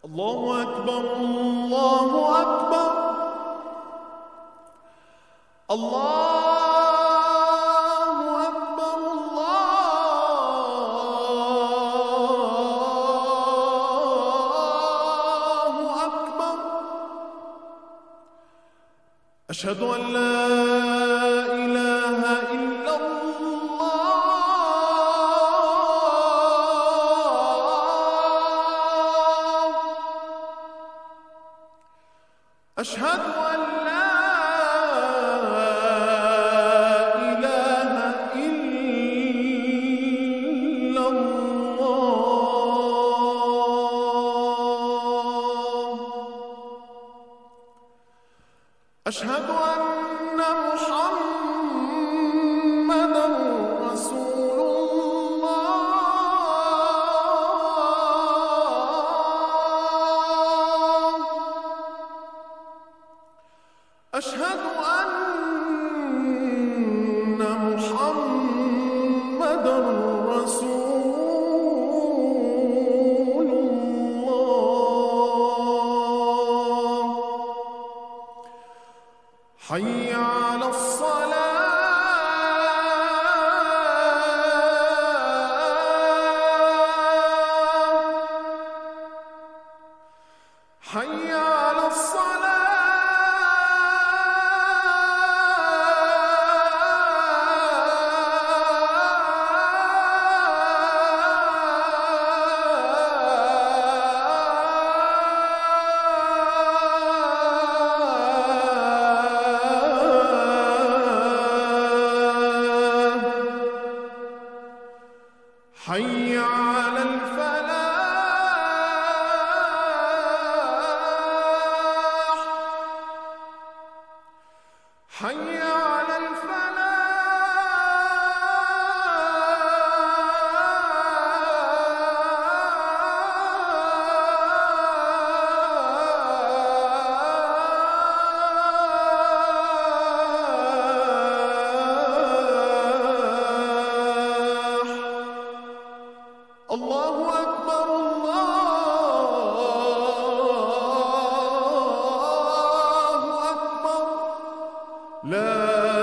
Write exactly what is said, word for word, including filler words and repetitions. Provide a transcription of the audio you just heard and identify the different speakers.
Speaker 1: الله أكبر الله أكبر الله أكبر الله أكبر. أشهد أن لا إله إلا الله. أشهد أن لا إله إلا الله. أشهد أن محمدًا رسول الله. أشهد أن محمدًا رسول الله. حي على الصلاة. حي على الصلاة. حي على الفلاح. حي على الله أكبر الله أكبر. لا